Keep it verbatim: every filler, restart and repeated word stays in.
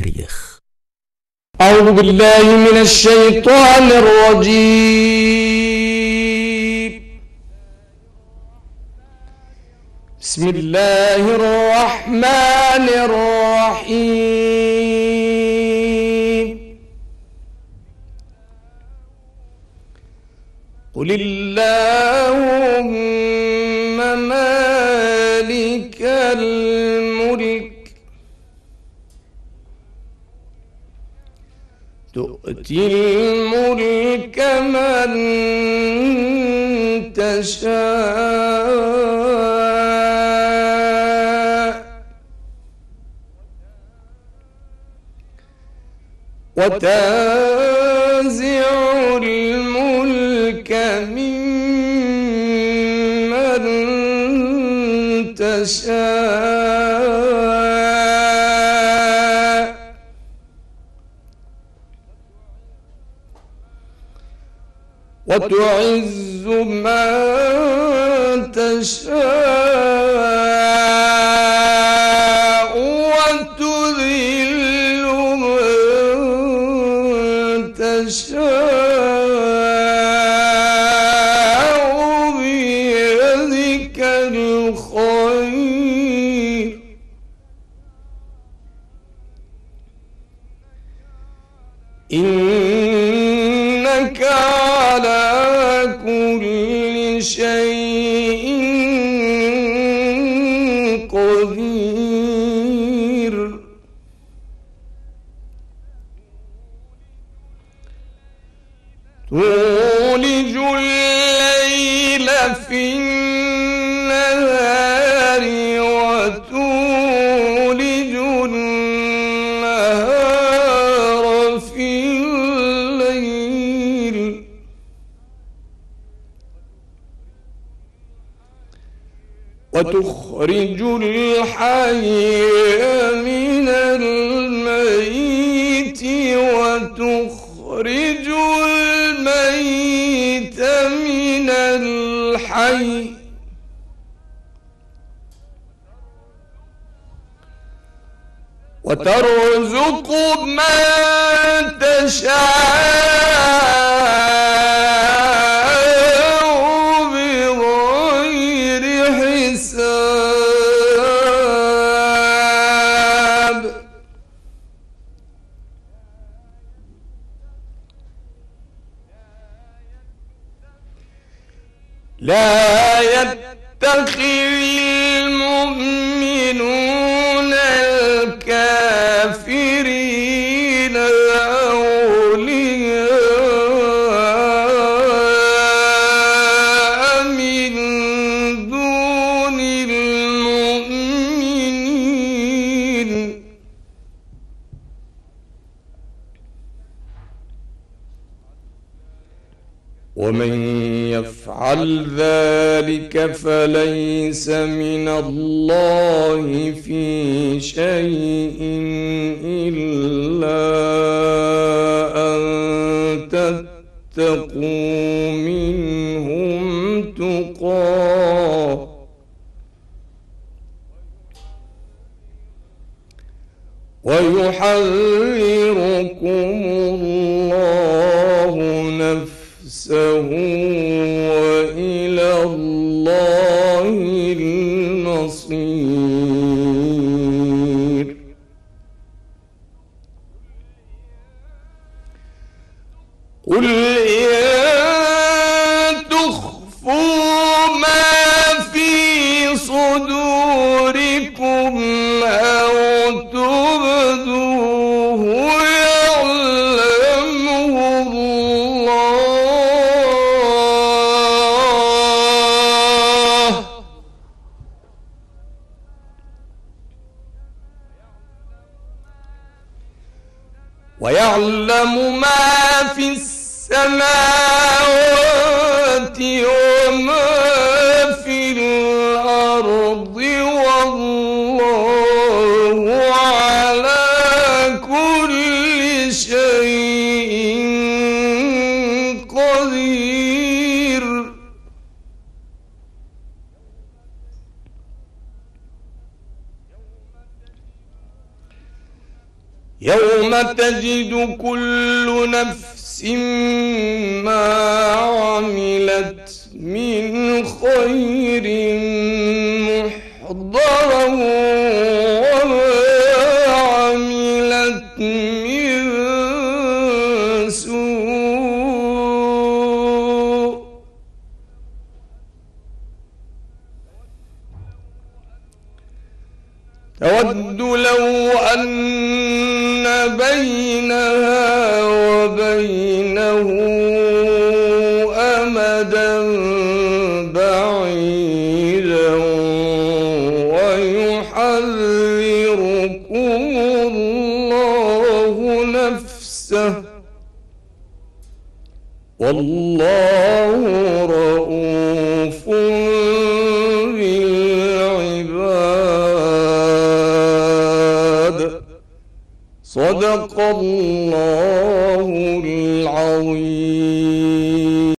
التاريخ. أعوذ بالله من الشيطان الرجيم. بسم الله الرحمن الرحيم. قل اللهم مالك الملك تؤتي الملك من تشاء وتنزع الملك ممن تشاء وتعز من تشاء وتذل من تشاء بيدك الخير إنك على كل شيء قدير. تولج الليل في النهار وتولج النهار في الليل وتخرج الحي من الميت وتخرج الميت من الحي وترزق من تشاء بغير حساب. لا يتخذ المؤمنون الكافرين أولياء من دون المؤمنين ومن يفعل ذلك فليس من الله في شيء إلا أن تتقوا منهم تقاه ويحذركم الله نفسه وإلى الله المصير. قل إن تخفوا ما في صدوركم أو تبدوه يعلمه الله ويعلم ما في السماوات وما في الأرض والله على كل شيء قدير. يوم تجد كل نفس ما عملت من خير محضرا وما عملت من سوء تود لو أن بينها وبينه أمدا بعيدا ويحذركم الله نفسه والله رؤوف بالعباد. صدق الله العظيم.